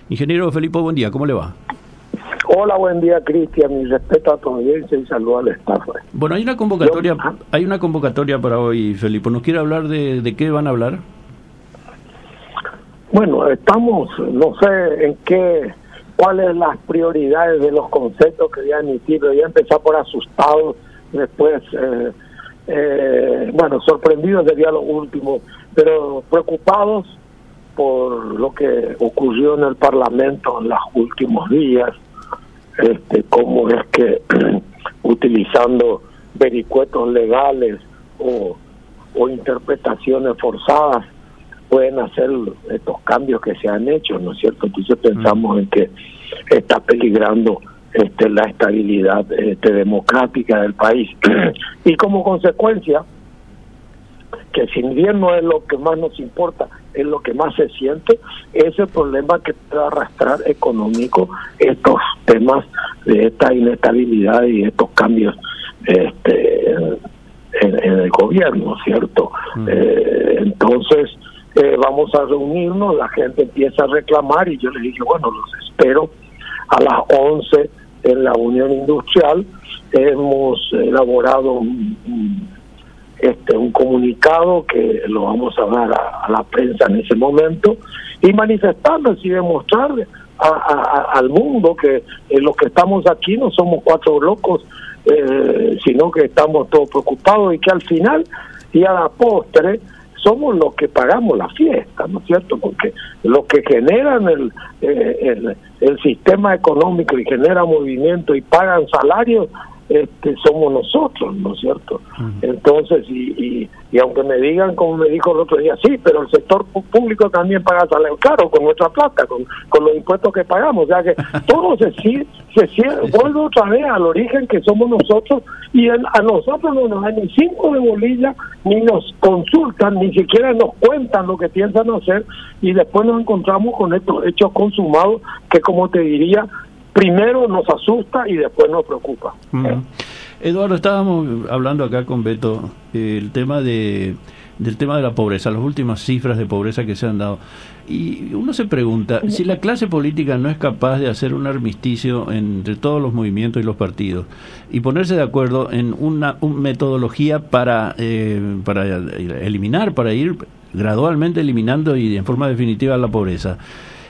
Ingeniero Felipe, buen día, ¿cómo le va? Hola, buen día, Cristian. Mi respeto a tu audiencia y saludo al staff. Bueno, hay una convocatoria para hoy, Felipe. ¿Nos quiere hablar de qué van a hablar? Bueno, estamos, no sé cuáles las prioridades de los conceptos que voy a emitir. Voy a empezar por asustados, después, sorprendidos sería lo último, pero preocupados por lo que ocurrió en el Parlamento en los últimos días. Cómo es que utilizando vericuetos legales o interpretaciones forzadas pueden hacer estos cambios que se han hecho, ¿no es cierto? Entonces pensamos en que está peligrando la estabilidad democrática del país y como consecuencia que si bien no es lo que más nos importa, es lo que más se siente, es el problema que puede arrastrar económico estos temas de esta inestabilidad y estos cambios en el gobierno, ¿cierto? Entonces vamos a reunirnos, la gente empieza a reclamar y yo les dije, bueno, los espero a las 11 en la Unión Industrial. Hemos elaborado un comunicado que lo vamos a dar a la prensa en ese momento y manifestarles y demostrarle al mundo que los que estamos aquí no somos cuatro locos, sino que estamos todos preocupados y que al final y a la postre somos los que pagamos la fiesta, ¿no es cierto? Porque los que generan el sistema económico y generan movimiento y pagan salarios somos nosotros, ¿no es cierto? Entonces, y aunque me digan, como me dijo el otro día, sí, pero el sector público también paga salario, claro, con nuestra plata, con los impuestos que pagamos, o sea que todo se vuelve otra vez al origen que somos nosotros, y a nosotros no nos dan ni 5 de bolilla, ni nos consultan, ni siquiera nos cuentan lo que piensan hacer, y después nos encontramos con estos hechos consumados que, como te diría, primero nos asusta y después nos preocupa. Eduardo, estábamos hablando acá con Beto del tema de la pobreza, las últimas cifras de pobreza que se han dado. Y uno se pregunta, si la clase política no es capaz de hacer un armisticio entre todos los movimientos y los partidos y ponerse de acuerdo en una metodología para eliminar, para ir gradualmente eliminando y en forma definitiva la pobreza,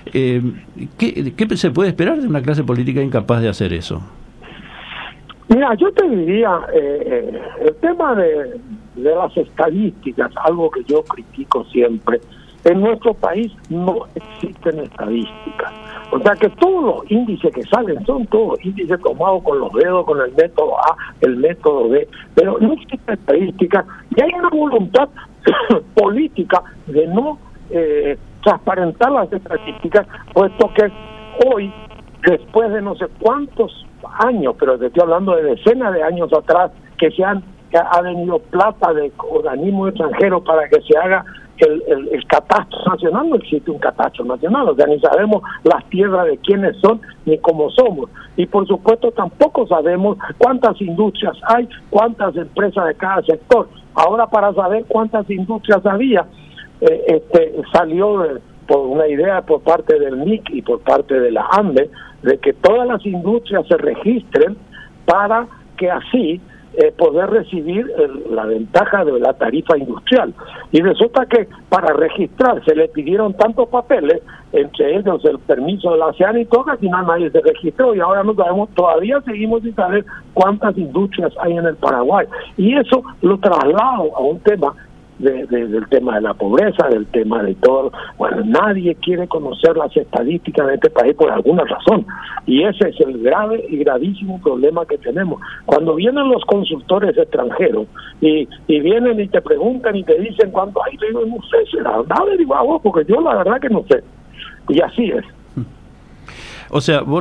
¿qué se puede esperar de una clase política incapaz de hacer eso? Mira, yo te diría, el tema de las estadísticas, algo que yo critico siempre, en nuestro país no existen estadísticas. O sea que todos los índices que salen son todos índices tomados con los dedos, con el método A, el método B, pero no existe estadística y hay una voluntad política de no transparentar las estadísticas, puesto que hoy, después de no sé cuántos años, pero te estoy hablando de decenas de años atrás, que ha venido plata de organismos extranjeros para que se haga el catastro nacional. No existe un catastro nacional, o sea, ni sabemos las tierras de quiénes son ni cómo somos, y por supuesto tampoco sabemos cuántas industrias hay, cuántas empresas de cada sector. Ahora, para saber cuántas industrias había, salió por una idea por parte del MIC y por parte de la ANDE de que todas las industrias se registren para que así poder recibir la ventaja de la tarifa industrial. Y resulta que para registrarse le pidieron tantos papeles, entre ellos el permiso de la ASEAN y todo, que al final nadie se registró y ahora no sabemos, todavía seguimos sin saber cuántas industrias hay en el Paraguay. Y eso lo traslado a un tema del tema de la pobreza, del tema de todo. Bueno, nadie quiere conocer las estadísticas de este país por alguna razón, y ese es el grave y gravísimo problema que tenemos. Cuando vienen los consultores extranjeros y vienen y te preguntan y te dicen cuánto hay, yo digo, no sé, será, averigua vos, porque yo la verdad que no sé, y así es. O sea, vos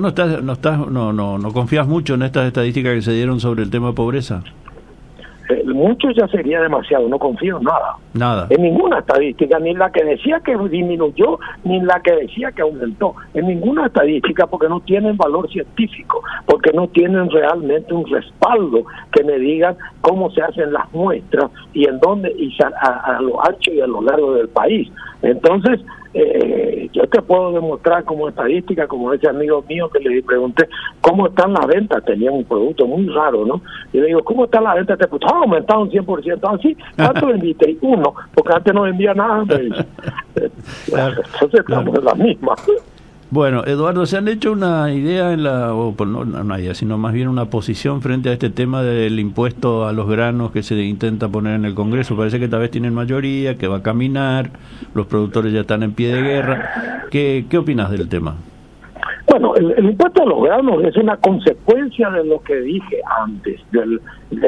no confías mucho en estas estadísticas que se dieron sobre el tema de pobreza. Mucho ya sería demasiado, no confío en nada, en ninguna estadística, ni la que decía que disminuyó, ni la que decía que aumentó, en ninguna estadística, porque no tienen valor científico, porque no tienen realmente un respaldo que me digan cómo se hacen las muestras y en dónde, y a lo ancho y a lo largo del país. Entonces, yo te puedo demostrar como estadística, como ese amigo mío que le pregunté cómo están las ventas, tenía un producto muy raro, ¿no? Y le digo, ¿cómo está la venta? Te ha aumentado un 100%, así, ¿cuánto vendiste? Y uno, porque antes no vendía nada, me dice. Entonces estamos en la misma. Bueno, Eduardo, ¿se han hecho una idea no una idea, sino más bien una posición frente a este tema del impuesto a los granos que se intenta poner en el Congreso? Parece que esta vez tienen mayoría, que va a caminar, los productores ya están en pie de guerra. ¿Qué opinas del tema? Bueno, el impuesto a los granos es una consecuencia de lo que dije antes, del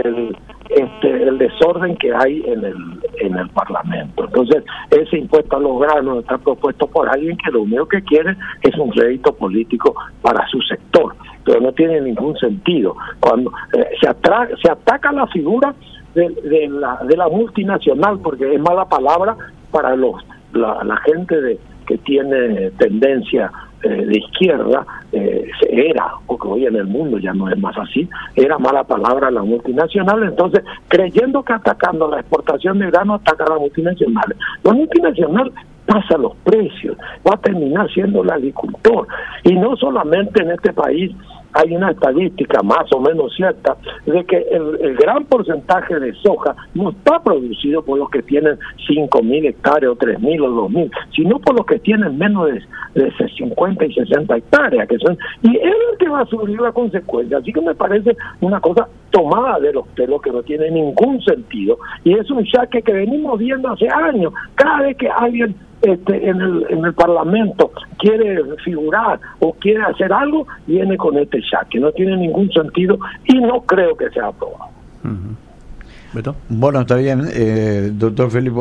el desorden que hay en el Parlamento. Entonces, ese impuesto a los granos está propuesto por alguien que lo único que quiere es un rédito político para su sector, pero no tiene ningún sentido. Cuando se ataca la figura de la multinacional, porque es mala palabra para la gente que tiene tendencia de izquierda, era, porque hoy en el mundo ya no es más así, era mala palabra la multinacional. Entonces, creyendo que atacando la exportación de grano ataca a la multinacional, la multinacional pasa los precios, va a terminar siendo el agricultor. Y no solamente en este país hay una estadística más o menos cierta de que el gran porcentaje de soja no está producido por los que tienen 5.000 hectáreas o 3.000 o 2.000, sino por los que tienen menos de 50 y 60 hectáreas, y es el que va a sufrir la consecuencia. Así que me parece una cosa tomada de los pelos que no tiene ningún sentido, y es un saque que venimos viendo hace años. Cada vez que alguien en el Parlamento quiere figurar o quiere hacer algo, viene con este saque. No tiene ningún sentido y no creo que sea aprobado. ¿Beto? Bueno, está bien, doctor Felipe,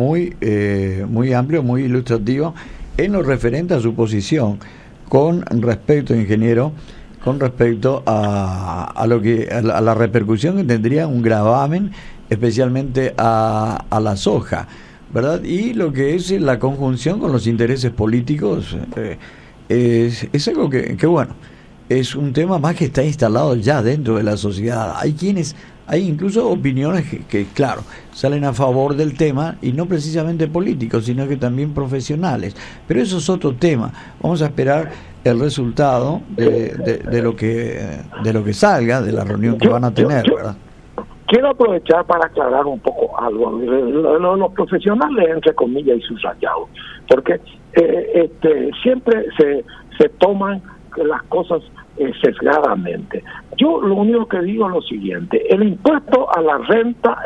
muy amplio, muy ilustrativo en lo referente a su posición con respecto, ingeniero, con respecto a la repercusión que tendría un gravamen, especialmente a la soja, ¿verdad? Y lo que es la conjunción con los intereses políticos, es algo que bueno, es un tema más que está instalado ya dentro de la sociedad. Hay incluso opiniones que claro, salen a favor del tema, y no precisamente políticos, sino que también profesionales. Pero eso es otro tema. Vamos a esperar el resultado de lo que salga de la reunión que van a tener, ¿verdad? Quiero aprovechar para aclarar un poco algo. Los profesionales, entre comillas, y subrayados, porque siempre se toman las cosas sesgadamente. Yo lo único que digo es lo siguiente: el impuesto a la renta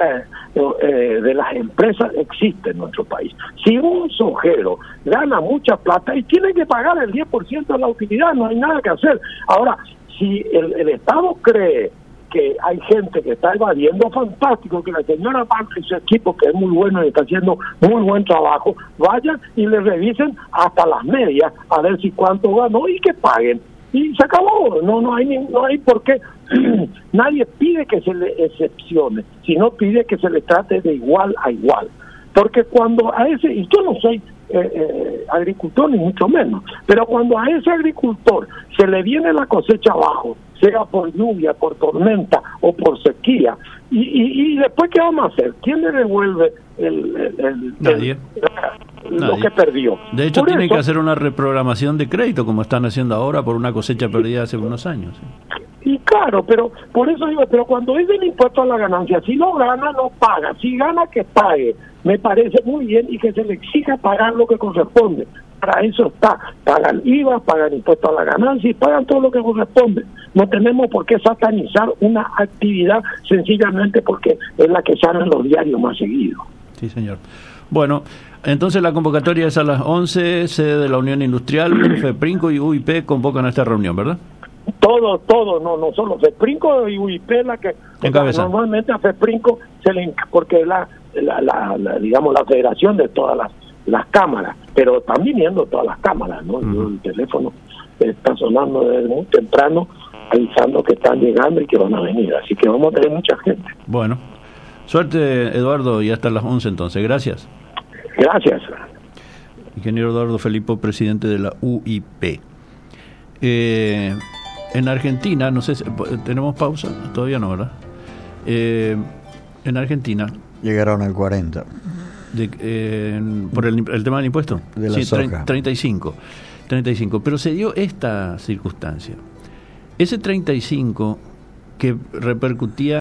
de las empresas existe en nuestro país. Si un sojero gana mucha plata y tiene que pagar el 10% de la utilidad, no hay nada que hacer. Ahora, si el Estado cree que hay gente que está evadiendo, fantástico, que la señora Banca y su equipo, que es muy bueno y está haciendo muy buen trabajo, vayan y le revisen hasta las medias a ver si cuánto ganó y que paguen. Y se acabó. No hay por qué. Nadie pide que se le excepcione, sino pide que se le trate de igual a igual. Porque cuando a ese, y yo no soy agricultor ni mucho menos, pero cuando a ese agricultor se le viene la cosecha abajo, sea por lluvia, por tormenta o por sequía, y después ¿qué vamos a hacer? ¿Quién le devuelve Nadie. Lo que perdió? De hecho, tienen que hacer una reprogramación de crédito, como están haciendo ahora por una cosecha perdida hace unos años. Y claro, pero por eso digo, pero cuando es el impuesto a la ganancia, si no gana, no paga. Si gana, que pague. Me parece muy bien, y que se le exija pagar lo que corresponde. Para eso está. Pagan IVA, pagan impuesto a la ganancia y pagan todo lo que corresponde. No tenemos por qué satanizar una actividad sencillamente porque es la que sale en los diarios más seguido. Sí, señor. Bueno, entonces la convocatoria es a las 11, sede de la Unión Industrial, FEPRINCO y UIP convocan a esta reunión, ¿verdad? Todo, no solo FEPRINCO y UIP, la que normalmente a FEPRINCO porque es la digamos la federación de todas las cámaras, pero están viniendo todas las cámaras, ¿no? El teléfono está sonando desde muy temprano avisando que están llegando y que van a venir, así que vamos a tener mucha gente. Bueno, suerte, Eduardo, y hasta las 11 entonces. Gracias. Gracias. Ingeniero Eduardo Felipo, presidente de la UIP. En Argentina, no sé, ¿tenemos pausa? Todavía no, ¿verdad? En Argentina. Llegaron al 40. ¿Por el tema del impuesto? De la soja. 35. Pero se dio esta circunstancia. Ese 35 que repercutía